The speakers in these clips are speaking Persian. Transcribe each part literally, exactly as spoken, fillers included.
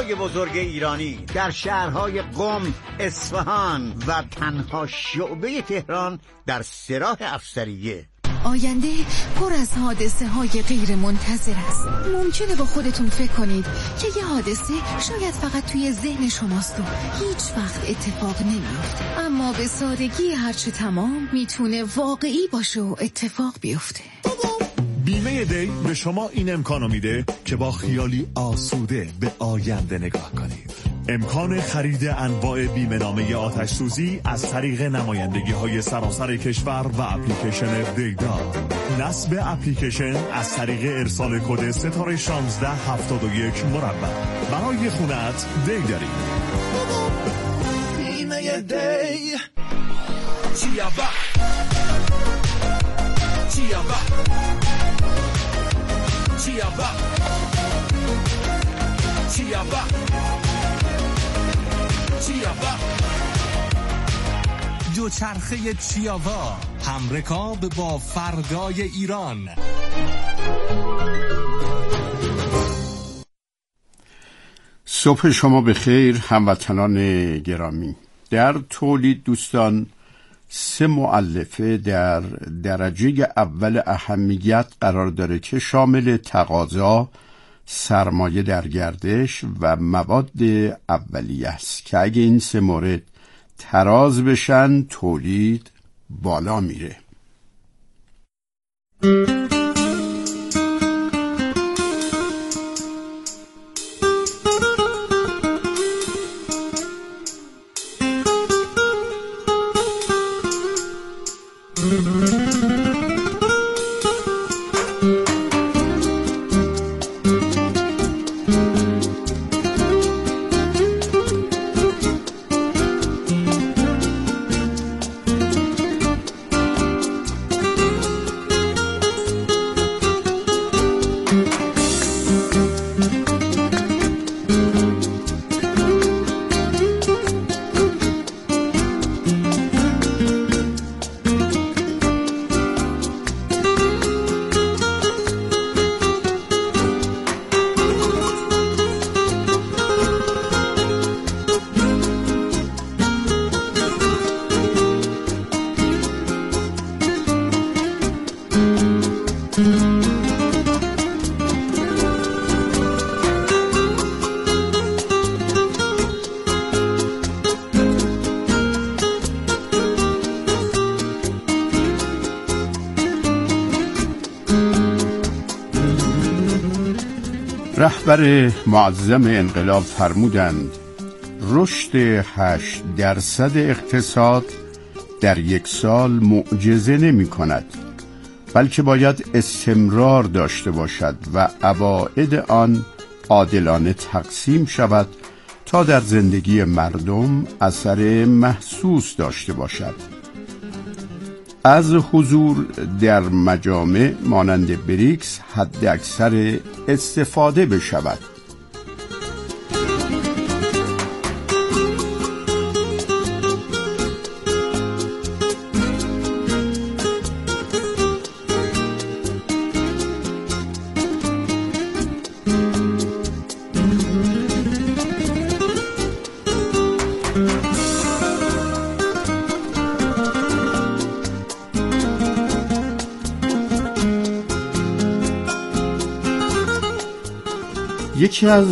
های بزرگ ایرانی در شهرهای قم، اصفهان و تنها شعبه تهران در سراح افسریه. آینده پر از حادثه های غیر منتظر است. ممکنه با خودتون فکر کنید که یه حادثه شاید فقط توی ذهن شماست و هیچ وقت اتفاق نمیفته، اما به سادگی هرچه تمام میتونه واقعی باشه و اتفاق بیفته. بیمه دی به شما این امکانو میده که با خیالی آسوده به آینده نگاه کنید. امکان خرید انواع بیمه نامه آتش سوزی از طریق نمایندگی های سراسر کشور و اپلیکیشن دیدا. نصب اپلیکیشن از طریق ارسال کد ستاره شانزده هفتاد و یک مربع. برای خونت دی داریم. بیمه دی چیابا چیابا چیابا چیابا چیابا دوچرخه چیابا، همرکاب با فردای ایران. صبح شما بخیر هموطنان گرامی. در تولید دوستان سه مؤلفه در درجه اول اهمیت قرار داره که شامل تقاضا، سرمایه در گردش و مواد اولیه است که اگه این سه مورد تراز بشن تولید بالا میره. رهبر معظم انقلاب فرمودند رشد هشت درصد اقتصاد در یک سال معجزه نمی کند، بلکه باید استمرار داشته باشد و عواید آن عادلانه تقسیم شود تا در زندگی مردم اثر محسوس داشته باشد. از حضور در مجامع مانند بریکس حد اکثر استفاده بشود. یکی از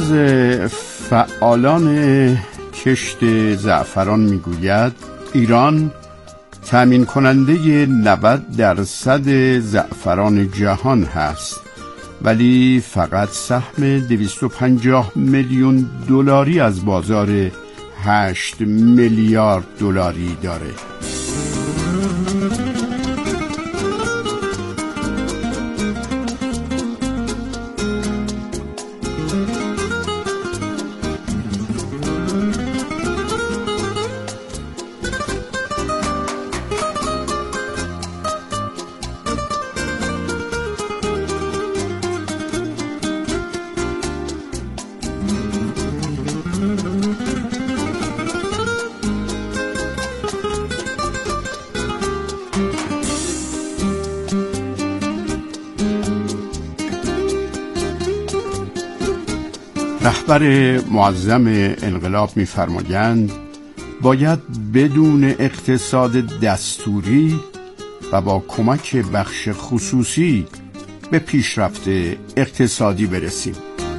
فعالان کشت زعفران میگوید ایران تامین کننده نود درصد زعفران جهان هست، ولی فقط سهم دویست و پنجاه میلیون دلاری از بازار هشت میلیارد دلاری داره. رهبر معظم انقلاب می‌فرمایند باید بدون اقتصاد دستوری و با کمک بخش خصوصی به پیشرفت اقتصادی برسیم.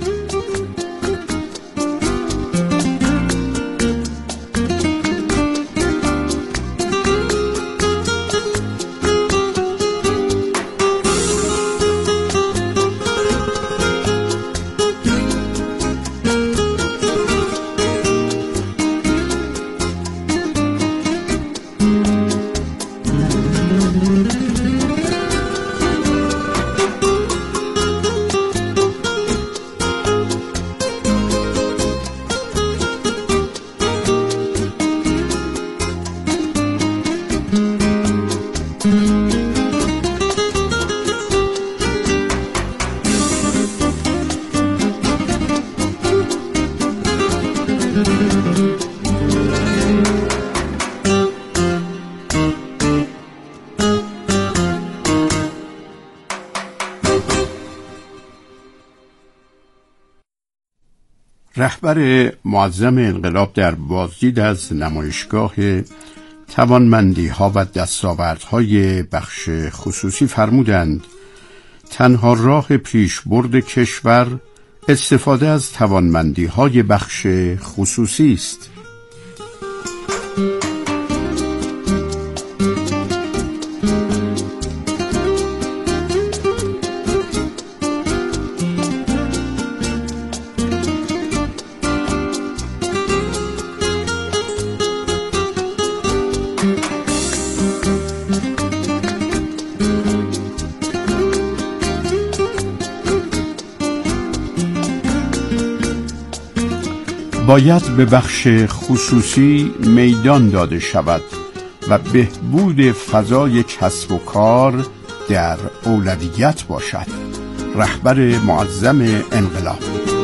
رهبر معظم انقلاب در بازدید از نمایشگاه توانمندی‌ها و دستاوردهای بخش خصوصی فرمودند تنها راه پیشبرد کشور استفاده از توانمندی‌های بخش خصوصی است. باید به بخش خصوصی میدان داده شود و بهبود فضای کسب و کار در اولویت باشد. رهبر معظم انقلاب.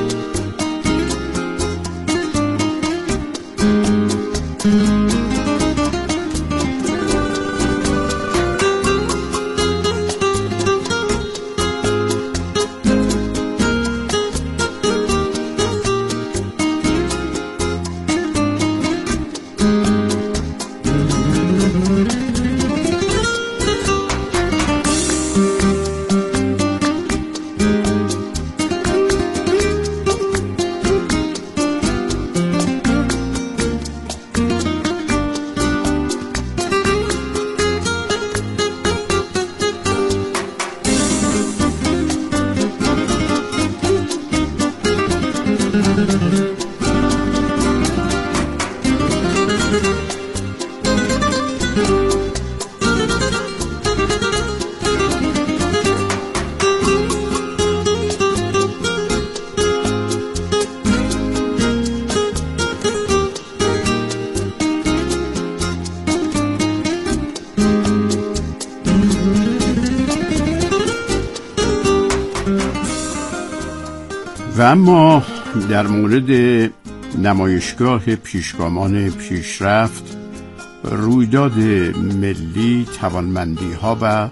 و اما در مورد نمایشگاه پیشگامان پیشرفت، رویداد ملی توانمندی‌ها و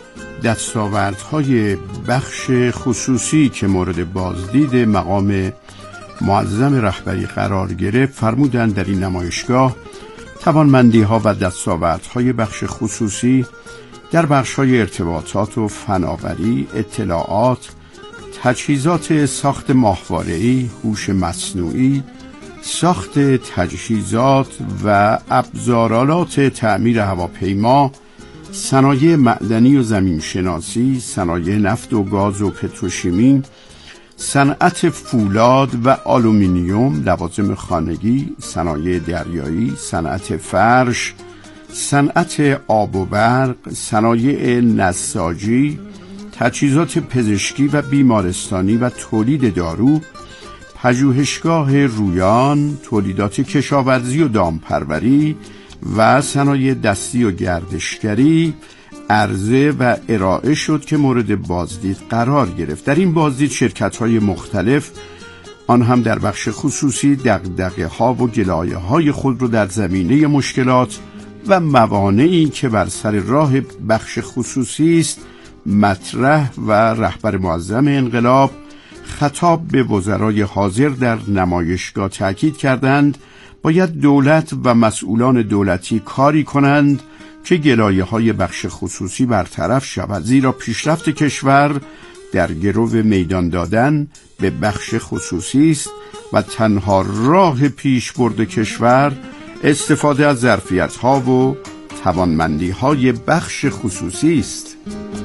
دستاوردهای بخش خصوصی که مورد بازدید مقام معظم رهبری قرار گرفت، فرمودند در این نمایشگاه توانمندی‌ها و دستاوردهای بخش خصوصی در بخش‌های ارتباطات و فناوری، اطلاعات، تجهیزات ساخت ماهواره‌ای، هوش مصنوعی، ساخت تجهیزات و ابزارآلات تعمیر هواپیما، صنایع معدنی و زمینشناسی، صنایع نفت و گاز و پتروشیمی، صنعت فولاد و آلومینیوم، لوازم خانگی، صنایع دریایی، صنعت فرش، صنعت آب و برق، صنایع نساجی، تجهیزات پزشکی و بیمارستانی و تولید دارو، پژوهشگاه رویان، تولیدات کشاورزی و دامپروری و صنایع دستی و گردشگری عرضه و ارائه شد که مورد بازدید قرار گرفت. در این بازدید شرکت‌های مختلف، آن هم در بخش خصوصی، دغدغه‌ها و گلایه‌های خود را در زمینه مشکلات و موانعی که بر سر راه بخش خصوصی است مطرح و رهبر معظم انقلاب خطاب به وزرای حاضر در نمایشگاه تأکید کردند باید دولت و مسئولان دولتی کاری کنند که گلایه‌های بخش خصوصی برطرف شود، زیرا پیشرفت کشور در گرو میدان دادن به بخش خصوصی است و تنها راه پیشبرد کشور استفاده از ظرفیت‌ها و توانمندی‌های بخش خصوصی است.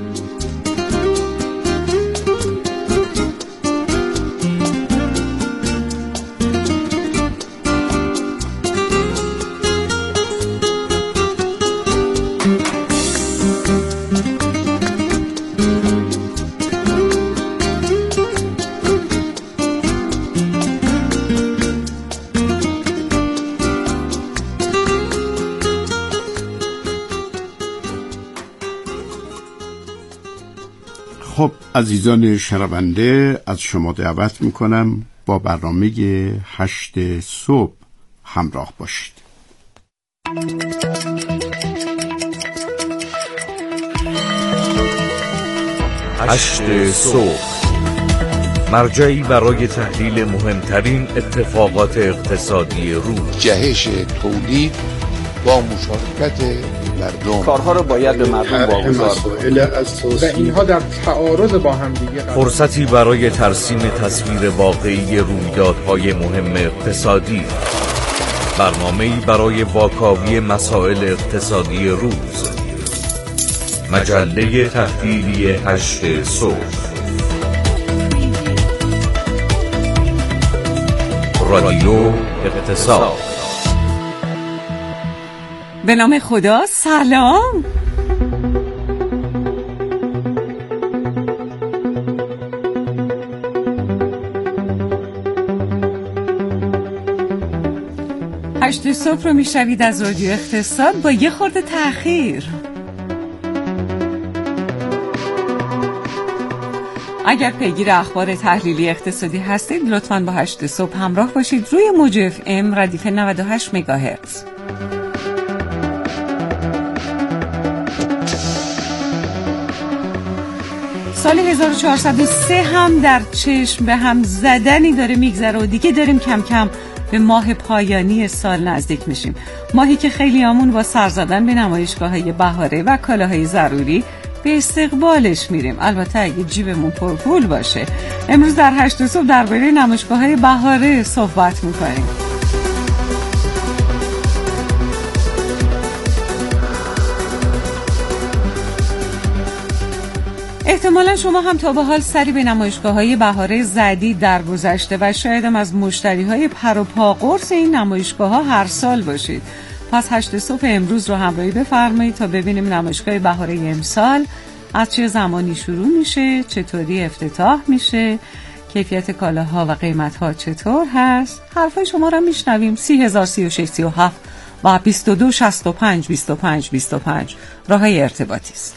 خب عزیزان شنونده، از شما دعوت میکنم با برنامه هشت صبح همراه باشید. هشت صبح، مرجعی برای تحلیل مهمترین اتفاقات اقتصادی روز. جهش تولید با مشارکت مردم، کارها رو باید به مردم واگذار کنیم و اینها در تعارض با هم دیگه. فرصتی برای ترسیم تصویر واقعی رویدادهای مهم اقتصادی. برنامه‌ای برای واکاوی مسائل اقتصادی روز. مجله تحلیلی هشت صبح. رادیو اقتصاد. به نام خدا، سلام. هشت صبح رو میشنوید از رادیو اقتصاد با یه خورده تأخیر. اگر پیگیر اخبار تحلیلی اقتصادی هستید لطفاً با هشت صبح همراه باشید روی موج اف ام ردیف نود و هشت مگاهرتز. سال هزار و چهارصد و سه هم در چشم به هم زدنی داره میگذره و دیگه داریم کم کم به ماه پایانی سال نزدیک میشیم. ماهی که خیلی آمون با سر زدن به نمایشگاه‌های بهاره و کالاهای ضروری به استقبالش میریم، البته اگه جیبمون پرپول باشه. امروز در هشت صبح درباره نمایشگاه‌های بهاره صحبت میکنیم. احتمالا شما هم تا به حال سری به نمایشگاه‌های بهاره زدی در گذشته و شاید هم از مشتری‌های پر و پا قرص این نمایشگاه‌ها هر سال باشید. پس هشت صبح امروز رو همراهی بفرمایید تا ببینیم نمایشگاه بهاره امسال از چه زمانی شروع میشه، چطوری افتتاح میشه، کیفیت کالاها و قیمت‌ها چطور هست. حرفای شما رو میشنویم. سی هزار سی و شش سی و هفت و بیست و دو شصت و پنج بیست و پنج بیست و پنج راههای ارتباطی است.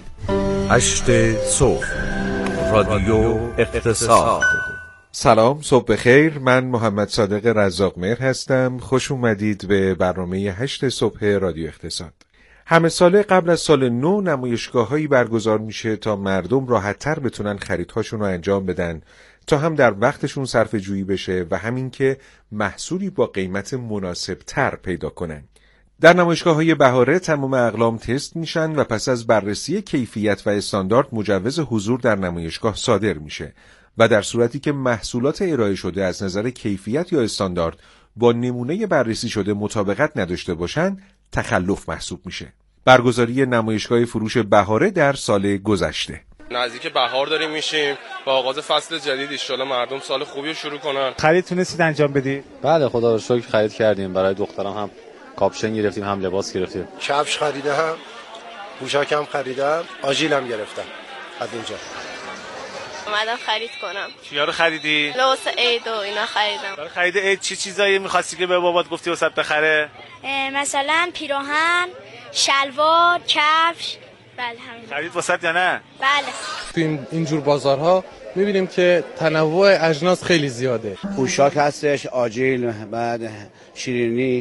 هشت صبح، رادیو اقتصاد. سلام، صبح بخیر. من محمد صادق رزاق‌مهر هستم. خوش اومدید به برنامه هشت صبح رادیو اقتصاد. همه ساله قبل از سال نو نمایشگاه‌هایی برگزار میشه تا مردم راحت‌تر بتونن خریدهاشون رو انجام بدن، تا هم در وقتشون صرفه جویی بشه و همین که محصولی با قیمت مناسب‌تر پیدا کنن. در نمایشگاه‌های بهاره تمام اقلام تست میشن و پس از بررسی کیفیت و استاندارد مجوز حضور در نمایشگاه صادر میشه و در صورتی که محصولات ارائه شده از نظر کیفیت یا استاندارد با نمونه بررسی شده مطابقت نداشته باشن، تخلف محسوب میشه. برگزاری نمایشگاه فروش بهاره در سال گذشته. نزدیک بهار داریم میشیم با آغاز فصل جدید، ان شاءالله مردم سال خوبی رو شروع کنن. خرید تونستید انجام بدید؟ بله خدا رو شکر خرید کردیم. برای دخترم هم کاپشن گرفتیم، هم لباس گرفتیم. کفش خریدم، پوشاکم خریدم، آژیلم گرفتم. از اینجا اومدم خرید کنم. چیا رو خریدی؟ لباس عید و اینا خریدم. برای خرید عید چی چیزایی می‌خواستی که به بابات گفتی واسط بخره؟ مثلا پیراهن، شلوار، کفش. بله همین. خرید واسط یا نه؟ بله. تو این اینجور بازارها می‌بینیم که تنوع اجناس خیلی زیاده. پوشاک هستش، آجیل، بعد شیرینی،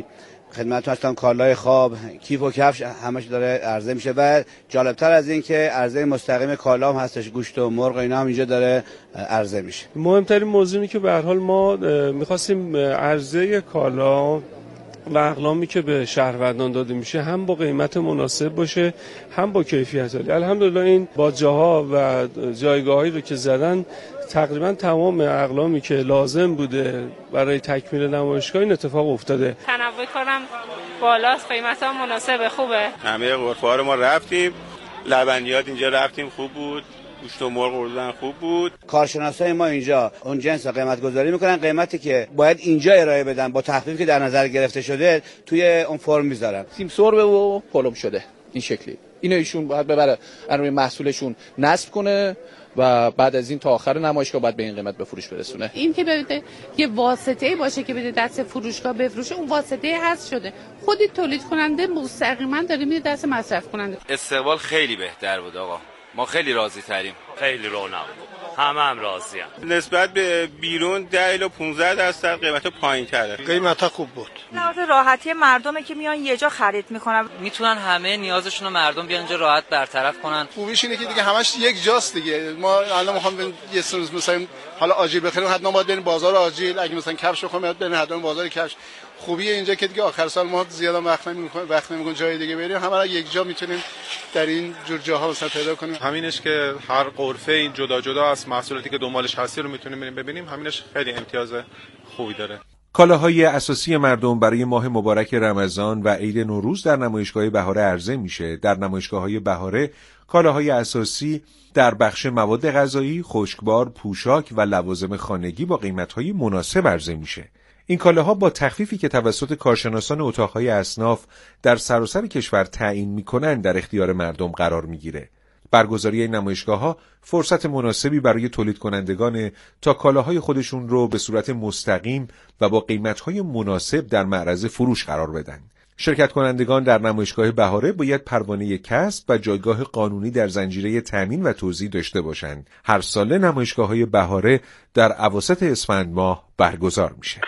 خدمتتون هستم. کالای خواب، کیف و کفش همش داره عرضه میشه و جالبتر از این که عرضه مستقیم کالا هم هستش، گوشت و مرغ و اینا هم اینجا داره عرضه میشه. مهمترین موضوعی که به هر حال ما می‌خواستیم عرضه کالا و اقلامی که به شهروندان داده میشه هم با قیمت مناسب باشه هم با کیفیت عالی. الحمدلله این باجه‌ها و جایگاهایی رو که زدن تقریبا تمام اقلامی که لازم بوده برای تکمیل نمایشگاه این اتفاق افتاده. تنوع کارم بالاست، قیمت‌ها مناسبه، خوبه. همه غرفه‌ها رو ما رفتیم، لبنیات اینجا رفتیم خوب بود، گوشت و مرغ اردن خوب بود. کارشناسای ما اینجا اون جنس قیمت گذاری میکنن، قیمتی که باید اینجا ارائه بدن با تخفیفی که در نظر گرفته شده توی اون فرم میذارن. سیم سربه و پلم شده این شکلی. اینو ایشون باید ببره روی محصولشون نصب کنه و بعد از این تا آخر نمایشگاه باید به این قیمت به فروش برسونه. این که بده یه واسطه‌ای باشه که بده دست فروشگاه بفروشه، اون واسطه حذف شده. خودی تولید کننده مستقیما داره میده دست مصرف کننده. استقبال خیلی بهتر بود آقا. ما خیلی راضی تریم. خیلی رونق بود. همه هم راضی هم. نسبت به بیرون ده الی پانزده درصد قیمت پایین تره. قیمت ها خوب بود. لحاظ راحتی مردمه که میان یه جا خرید میکنن، میتونن همه نیازشون رو مردم بیان اینجا راحت برطرف کنن. خوبیش اینه که دیگه همش یک جاست دیگه. ما الان میخوام یه سری مثلا حالا آجیل بخریم، حتما باید بریم بازار آجیل. اگه مثلا کفش بخوام باید بریم حتما بازار کفش. خوبیه اینجا که دیگه آخر سال ما زیاد وقت نمی‌کنیم، وقت نمی‌کنیم جای دیگه بریم، همه را یک جا میتونیم در این جور جاها مثلا پیدا کنیم. همینش که هر غرفه این جدا جدا از محصولاتی که دنبالش هستی رو میتونیم بریم ببینیم، همینش خیلی امتیاز خوبی داره. کالاهای اساسی مردم برای ماه مبارک رمضان و عید نوروز در نمایشگاه بهاره عرضه میشه. در نمایشگاه‌های بهاره کالاهای اساسی در بخش مواد غذایی، خشکبار، پوشاک و لوازم خانگی با قیمت‌های مناسب عرضه میشه. این کالاها با تخفیفی که توسط کارشناسان اتاقهای اصناف در سراسر کشور تعیین میکنن در اختیار مردم قرار میگیره. برگزاری این نمایشگاه‌ها فرصت مناسبی برای تولید کنندگان تا کالاهای خودشون رو به صورت مستقیم و با قیمت‌های مناسب در معرض فروش قرار بدن. شرکت کنندگان در نمایشگاه بهاره باید پروانه کسب و جایگاه قانونی در زنجیره تامین و توزیع داشته باشند. هر ساله نمایشگاه‌های بهاره در اواسط اسفند ماه برگزار میشه.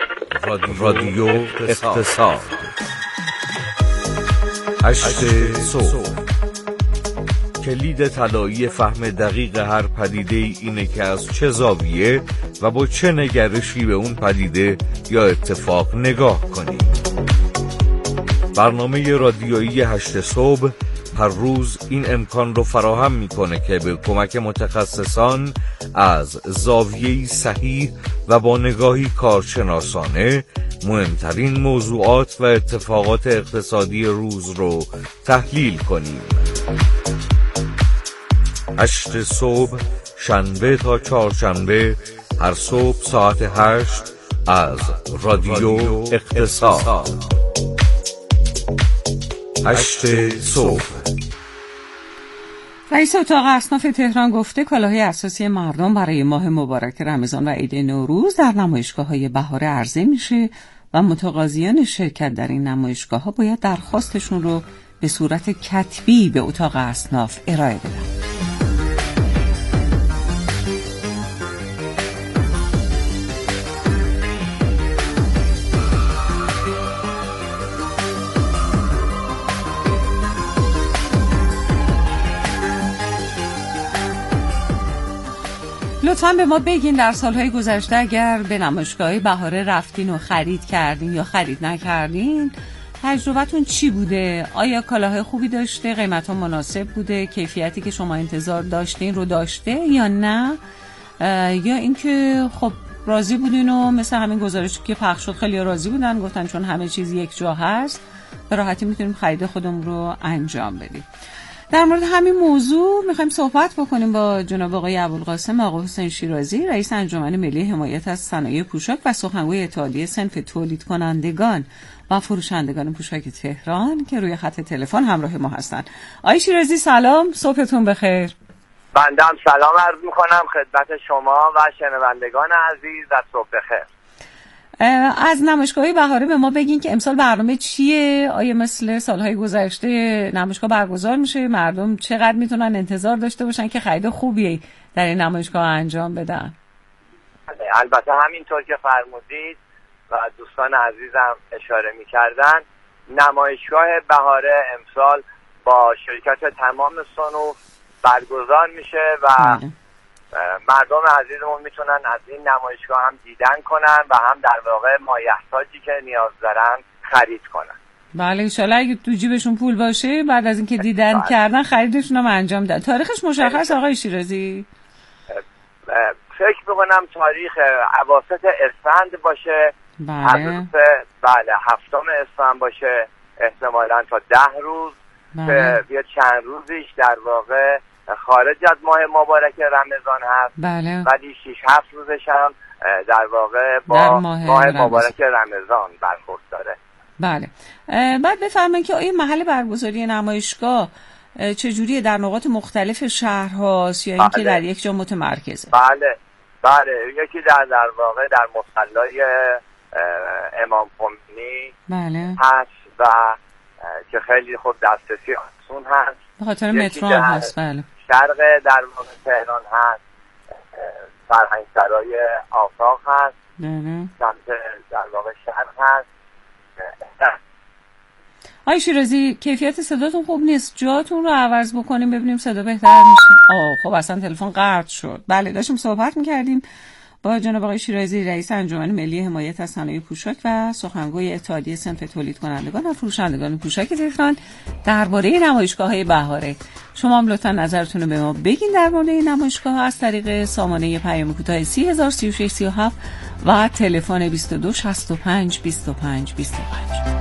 رادیو اقتصاد هشت صبح. کلید طلایی فهم دقیق هر پدیده اینه که از چه زاویه و با چه نگرشی به اون پدیده یا اتفاق نگاه کنیم. برنامه رادیویی هشت صبح هر روز این امکان رو فراهم میکنه که به کمک متخصصان از زاویه‌ای صحیح و با نگاهی کارشناسانه مهمترین موضوعات و اتفاقات اقتصادی روز رو تحلیل کنیم. هشت صبح، شنبه تا چهارشنبه، هر صبح ساعت هشت از رادیو اقتصاد. هشت صبح. رئیس اتاق اصناف تهران گفته کالاهای اساسی مردم برای ماه مبارک رمضان و عید نوروز در نمایشگاه‌های بهاره عرضه میشه و متقاضیان شرکت در این نمایشگاه‌ها باید درخواستشون رو به صورت کتبی به اتاق اصناف ارائه بدن. لطفاً به ما بگین در سالهای گذشته اگر به نمایشگاه بهاره رفتین و خرید کردین یا خرید نکردین، تجربتون چی بوده؟ آیا کالاهای خوبی داشته؟ قیمت‌ها مناسب بوده؟ کیفیتی که شما انتظار داشتین رو داشته یا نه؟ یا اینکه خب راضی بودین و مثل همین گزارشی که پخش شد خیلی راضی بودن، گفتن چون همه چیز یک جا هست به راحتی میتونیم خرید خودمون رو انجام بدیم. در مورد همین موضوع میخوایم صحبت بکنیم با جناب آقای ابوالقاسم آقا حسین شیرازی، رئیس انجمن ملی حمایت از صنایع پوشاک و سخنگوی اتحادیه صنف تولید کنندگان و فروشندگان پوشاک تهران که روی خط تلفن همراه ما هستند. آقای شیرازی سلام، صبحتون بخیر. بنده هم سلام عرض میکنم خدمت شما و شنوندگان عزیز و صبح بخیر. از نمایشگاه بهاره به ما بگین که امسال برنامه چیه؟ آیا مثل سالهای گذشته نمایشگاه برگزار میشه؟ مردم چقدر میتونن انتظار داشته باشن که خرید خوبی در این نمایشگاه انجام بدن؟ البته همینطور که فرمودید و دوستان عزیزم اشاره میکردن، نمایشگاه بهاره امسال با شرکت تمام صنوف برگزار میشه و مردم عزیزمون میتونن از این نمایشگاه هم دیدن کنن و هم در واقع مایحتاجی که نیاز دارن خرید کنن. بله انشالله اگه تو جیبشون پول باشه بعد از اینکه دیدن بله. کردن خریدشون هم انجام دادن. تاریخش مشخص آقای شیرازی؟ فکر میکنم تاریخ اواسط اسفند باشه. بله بله هفتم اسفند باشه، احتمالاً تا ده روز که بله. چند روزیش در واقع خارج از ماه مبارک رمضان هست. بله. ولی شش هفت روزش هم در واقع با ماه, ماه مبارک رمضان برخورد داره. بله. بعد بفرمایید که آیا محل برگزاری نمایشگاه چجوریه، در نقاط مختلف شهر هاست یا اینکه بله. در یک جا متمرکزه؟ بله بله یکی در در واقع در مصلی امام خمینی بله. هست و که خیلی خوب دسترسی آسون هست. به خاطر مترو هم هست. بله. شرق در واقع تهران هست، فرهنگ سرای آفاق هست، بله. سمت در واقع شرق هست. آقای شیرازی کیفیت صداتون خوب نیست، جاتون رو عوض بکنیم ببینیم صدا بهتر میشه. آه خب اصلا تلفن قطع شد. بله داشتیم صحبت میکردیم با جناب آقای شیرازی رئیس انجمن ملی حمایت از صنایع پوشاک و سخنگوی اتحادیه صنف تولید کنندگان و فروشندگان پوشاک تهران درباره نمایشگاه‌های بهاره. شما هم لطفاً نظرتون رو به ما بگین درباره نمایشگاه از طریق سامانه پیام کوتاه سی هزار سی و شش سی و هفت و تلفن بیست و دو شصت و پنج بیست و پنج بیست و پنج.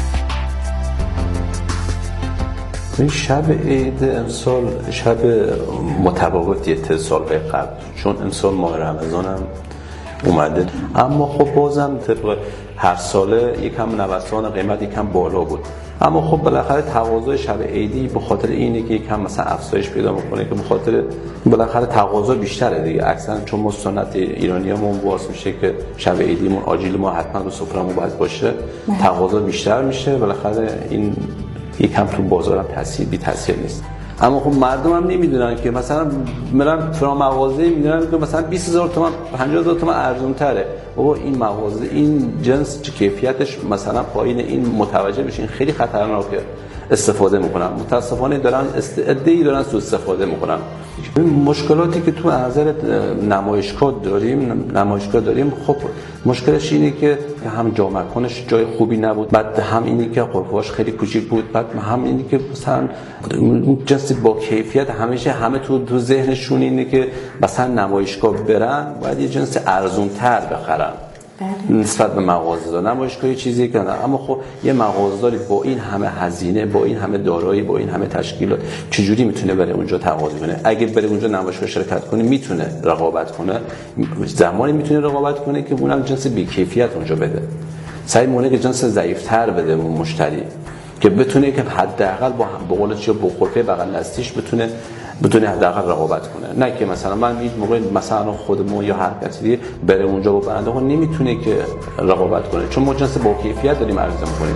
این شب عید امسال شب متفاوتیه تا سال‌های قبل، چون امسال ماه رمضان هم اومده، اما خب بازم طبق هر ساله یکم نوسان قیمت یکم بالا بود، اما خب بالاخره تقاضای شب عیدی به خاطر اینه که یکم مثلا افزایش پیدا میکنه که به خاطر بالاخره تقاضا بیشتره دیگه. اکثرا چون ما سنت ایرانیامون واس میشه که شب عیدیمون آجیل ما حتما رو سفره‌مون باید باشه، تقاضا بیشتر میشه، بالاخره این یکم تو بازارم تاثیر بی تاثیر نیست. اما خب مردم هم نمیدونن که مثلا میرن تو مغازه میدونن که مثلا بیست هزار تومان پنجاه هزار تومان ارزون تره. بابا این مغازه این جنس کیفیتش مثلا پایین، این متوجه بشین خیلی خطرناکه. استفاده میکنن متاسفانه دارن استعدادی دارن سوء استفاده میکنن. مشکلاتی که تو نظر نمایشگاه داریم نمایشگاه داریم خب مشکلش اینه که هم جا مکانش جای خوبی نبود، بعد هم اینی که غرفه‌اش خیلی کوچیک بود، بعد هم اینی که مثلا جنس با کیفیت همیشه همه تو تو ذهنشون اینه که مثلا نمایشگاه برن باید یه جنس ارزان‌تر بخرن نسبت به مغازه‌دار. نمایشگاه چیزی که نه، اما خب یه مغازه‌داری با این همه هزینه، با این همه دارایی، با این همه تشکیلات چجوری میتونه بره اونجا تقاضا کنه؟ اگه بره اونجا نمایشگاه شرکت کنه میتونه رقابت کنه، زمانی میتونه رقابت کنه که اونم جنس بی‌کیفیت اونجا بده، سعی مونه که جنس ضعیف‌تر بده اون مشتری که بتونه که حداقل با به قول چه با غرفه بغل دستیش بتونه بتونه حداقل رقابت کنه، نه که مثلا من این موقع مثلا خودمون یا هر کسی دیگه بره اونجا با برنده ها نمیتونه که رقابت کنه، چون ما جنس با کیفیت داریم عرضه می‌کنیم.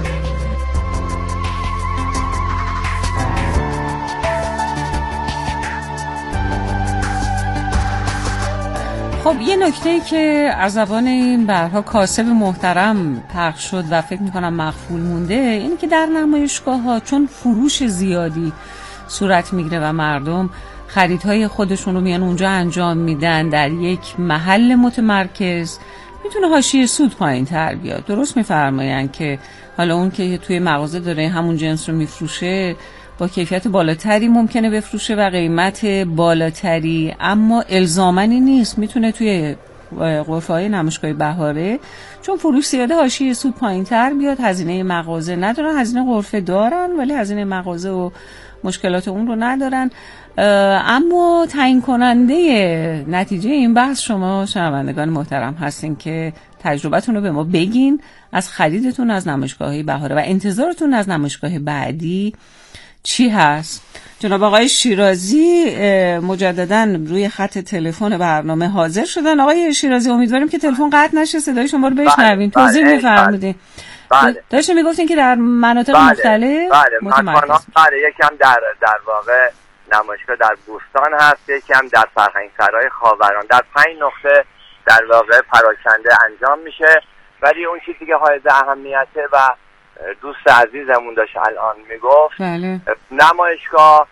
خب یه نکته‌ای که از زبان این برها کاسب محترم پخش شد و فکر می‌کنم مخفول مونده اینه که در نمایشگاه‌ها چون فروش زیادی صورت میگیره و مردم خریدهای خودشون رو میان اونجا انجام میدن در یک محل متمرکز، میتونه حاشیه سود پایین تر بیاد. درست میفرمایند که حالا اون که توی مغازه داره همون جنس رو میفروشه با کیفیت بالاتری ممکنه بفروشه و قیمت بالاتری، اما الزامنی نیست میتونه توی غرفه‌های نمایشگاه بهاره چون فروش زیاده حاشیه سود پایین تر بیاد. هزینه مغازه ندارن، هزینه غرفه دارن ولی هزینه مغازه و مشکلات اون رو ندارن. اما تعیین کننده نتیجه این بحث شما شنوندگان محترم هستین که تجربتون رو به ما بگین از خریدتون از نمایشگاه‌های بهاره و انتظارتون از نمایشگاه بعدی چی هست. جناب آقای شیرازی مجدداً روی خط تلفن برنامه حاضر شدن. آقای شیرازی امیدواریم که تلفن قطع نشه، صدای شما رو بشنویم. توضیح می‌فرمایید. بله. داشتیم میگفتین که در مناطق بله. مختلف بله متمرکز. بله یکم در در واقع نمایشگاه در بوستان هست، یکم در فرهنگ سرای خاوران، در پنج نقطه در واقع پراکنده انجام میشه، ولی اون چیزی که حائز اهمیته و دوست عزیزمون داشت الان میگفت، بله. نمایشگاه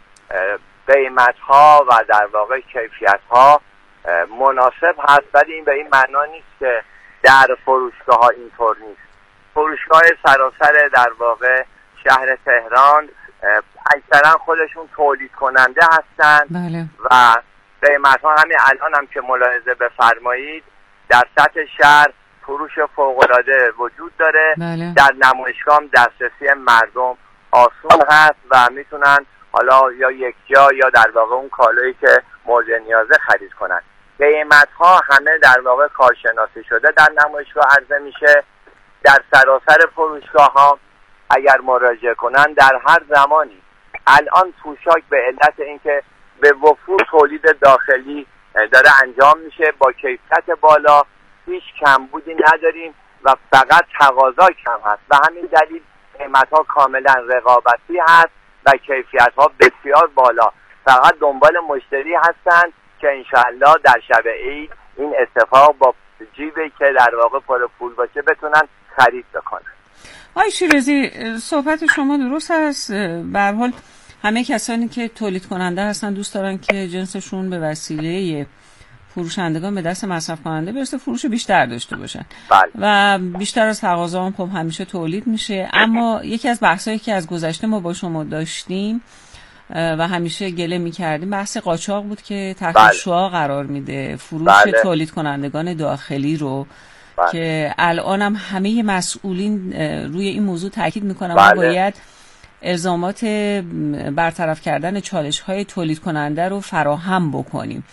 قیمت ها و در واقع کیفیت ها مناسب هست، ولی این به این معنا نیست که در فروشگاه ها اینطور نیست. فروشگاه سراسر در واقع شهر تهران اکثرا خودشون تولید کننده هستند. بله. و قیمت ها همین الان هم که ملاحظه بفرمایید در سطح شهر فروش فوق‌العاده وجود داره. بله. در نمایشگاه هم دسترسی مردم آسون هست و میتونن حالا یا یک جا یا در واقع اون کالایی که مورد نیازه خرید کنن. قیمت ها همه در واقع کارشناسی شده در نمایشگاه عرضه میشه. در سراسر فروشگاه ها اگر مراجعه کنن در هر زمانی، الان پوشاک به علت اینکه به وفور تولید داخلی داره انجام میشه با کیفیت بالا، هیچ کمبودی نداریم و فقط تقاضا کم هست و همین دلیل قیمت ها کاملا رقابتی هست و کیفیت ها بسیار بالا. فقط دنبال مشتری هستن که انشاءالله در شب عید این اتفاق با جیبی که در واقع پر پول باشه بتونن خرید بکنن. آقای شیرازی، صحبت شما درست هست. به هر حال همه کسانی که تولید کننده هستن دوست دارن که جنسشون به وسیله فروشندگان به دست مصرف کننده برسه، فروش بیشتر داشته باشن. بله. و بیشتر از تقاضا هم خب همیشه تولید میشه. اما یکی از بحثایی که از گذشته ما با شما داشتیم و همیشه گله میکردیم بحث قاچاق بود که تحت بله. شعاع قرار میده فروش بله. تولید کنندگان داخلی رو بله. که الان هم همه مسئولین روی این موضوع تاکید میکنن بله. ما باید الزامات برطرف کردن چالش های تولید کننده رو فراهم بکنیم.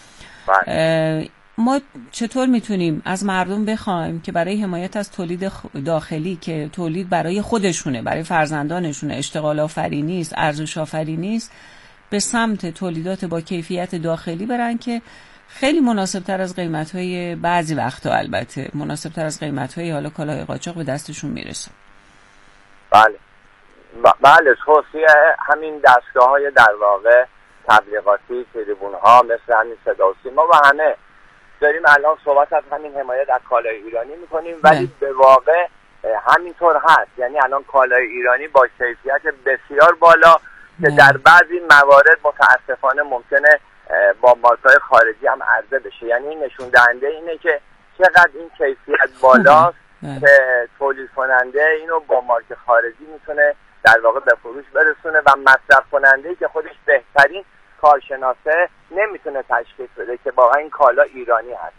بله. ما چطور میتونیم از مردم بخوایم که برای حمایت از تولید داخلی که تولید برای خودشونه، برای فرزندانشونه، اشتغال آفرینی است، ارزش آفرینی است، به سمت تولیدات با کیفیت داخلی برن که خیلی مناسب تر از قیمت های بعضی وقتا، البته مناسب تر از قیمت های حالا کالاهای قاچاق به دستشون میرسه. بله ب- بله توصیه همین دستگاه های در واقع تبلیغاتی، تریبون ها مثل همین صدا و سیما و همه داریم الان صحبت از همین حمایت از کالای ایرانی میکنیم، ولی به واقع همینطور هست. یعنی الان کالای ایرانی با کیفیت بسیار بالا که در بعضی موارد متاسفانه ممکنه با مارکای خارجی هم عرضه بشه. یعنی این نشون دهنده اینه که چقدر این کیفیت بالاست که تولید کننده اینو با مارک خارجی میتونه در واقع به فروش برسونه و مصرف کننده که خودش بهترین کارشناسه نمیتونه تشخیص بده که واقعا این کالا ایرانی هست.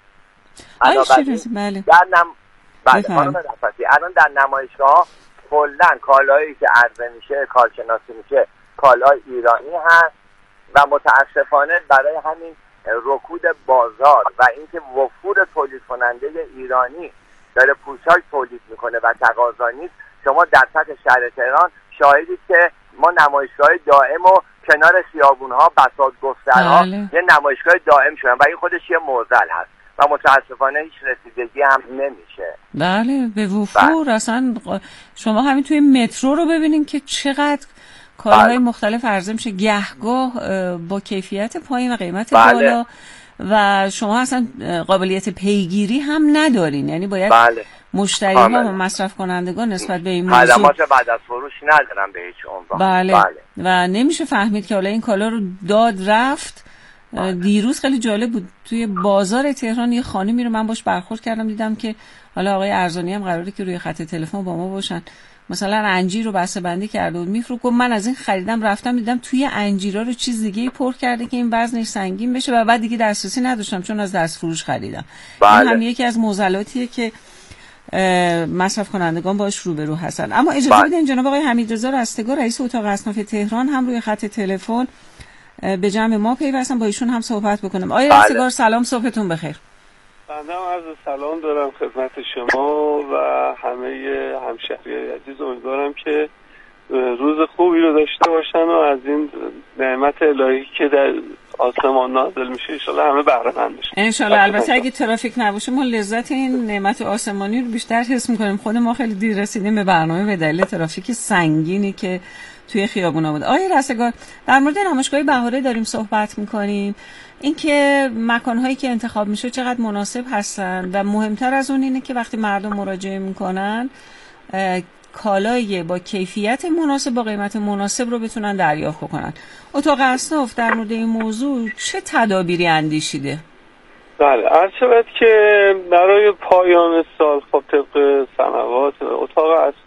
بله. در نم... بله خانم رفعتی، الان در نمایشگاه کلا کالایی که عرضه میشه، کارشناسی میشه، کالای ایرانی هست و متاسفانه برای همین رکود بازار و اینکه وفور تولید کننده ایرانی داره پوشاک تولید میکنه و تقاضا نیست، شما در سطح شهر تهران شاهدید که ما نمایشگاه دائم و کنار خیابون‌ها، بساط گسترها بله. یه نمایشگاه دائم شدن و این خودش یه معضل هست و متاسفانه هیچ رسیدگی هم نمیشه. بله به وفور بله. اصلا شما همین توی مترو رو ببینین که چقدر کالاهای بله. مختلف عرضه میشه، گهگاه با کیفیت پایین و قیمت بله. بالا و شما اصلا قابلیت پیگیری هم ندارین. یعنی باید بله. مشتری ها و مصرف کنندگان نسبت به این موضوع خدمات بعد از فروش ندارن به هیچ عنوان. بله. بله و نمیشه فهمید که حالا این کالا رو داد رفت. بله. دیروز خیلی جالب بود توی بازار تهران یه خانمی رو من باش برخورد کردم، دیدم که حالا آقای ارزانی هم قراره که روی خط تلفن با ما باشن، مثلا انجیر رو بسته بندی کرده بود میفروخت، گفت من از این خریدم رفتم دیدم توی انجیرا رو چیز دیگه پر کرده که این وزنش سنگین بشه و بعد دیگه دسترسی نداشتم چون از دست فروش خریدم. بله. این هم یکی از معضلاتیه که مصرف کنندگان باش روبرو هستن. اما اجازه بدین جناب آقای حمیدرضا رستگار رئیس اتاق اصناف تهران هم روی خط تلفن به جمع ما پیوستن، با ایشون هم صحبت بکنم. آقای بله. رستگار سلام، صبحتون بخیر. بنده هم عرض سلام دارم خدمت شما و همه همشهریای عزیز. امیدوارم که روز خوبی رو داشته باشن و از این نعمت الهی که در آسمان نازل میشه ان شاءالله همه بهره مند بشن ان شاءالله. البته اگه ترافیک نباشه ما لذت این نعمت آسمانی رو بیشتر حس می‌کنیم. خود ما خیلی دیر رسیدیم به برنامه به دلیل ترافیک سنگینی که توی خیابونا بود. آقای رستگار، در مورد نمایشگاه بهاره داریم صحبت می‌کنیم، اینکه مکان‌هایی که انتخاب میشه چقدر مناسب هستن و مهمتر از اون اینه که وقتی مردم مراجعه میکنن کالای با کیفیت مناسب با قیمت مناسب رو بتونن دریافت کنن. اتاق اصناف در مورد این موضوع چه تدابیری اندیشیده؟ بله، عرض شود که برای پایان سال خب طبق سنوات اتاق